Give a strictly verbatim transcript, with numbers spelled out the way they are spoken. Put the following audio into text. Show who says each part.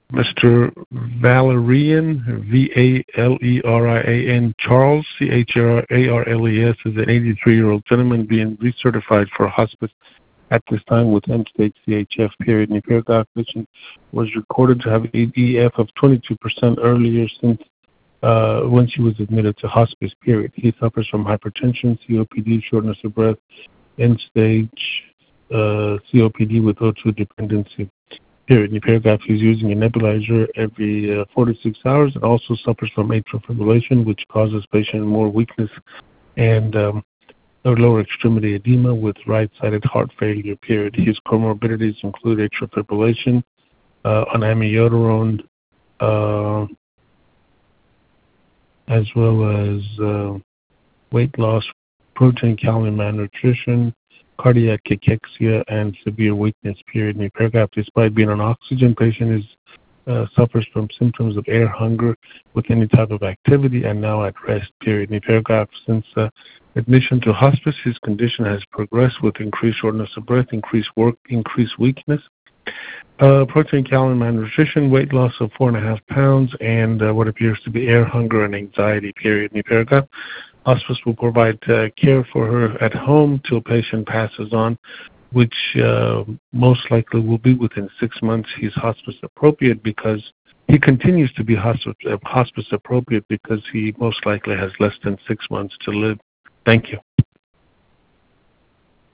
Speaker 1: Mister Valerian, V A L E R I A N, Charles, C H A R L E S, is an eighty-three-year-old gentleman being recertified for hospice at this time with end-stage C H F, period. And the paragraph vision was recorded to have an E F of twenty-two percent earlier since uh, when she was admitted to hospice, period. He suffers from hypertension, C O P D, shortness of breath, end-stage uh, C O P D with O two dependency, period. In the paragraph, he's using a nebulizer every uh, four to six hours and also suffers from atrial fibrillation, which causes patient more weakness and um, lower extremity edema with right-sided heart failure, period. His comorbidities include atrial fibrillation, uh, on amiodarone, uh, as well as uh, weight loss, protein calorie malnutrition, cardiac cachexia, and severe weakness, period. In the paragraph, despite being an oxygen patient, is uh, suffers from symptoms of air hunger with any type of activity and now at rest, period. In the paragraph, since uh, admission to hospice, his condition has progressed with increased shortness of breath, increased work, increased weakness, uh, protein calorie malnutrition, weight loss of four and a half pounds, and uh, what appears to be air hunger and anxiety, period. In the paragraph, hospice will provide uh, care for her at home till patient passes on, which uh, most likely will be within six months. He's hospice appropriate because he continues to be hospice, uh, hospice appropriate because he most likely has less than six months to live. Thank you.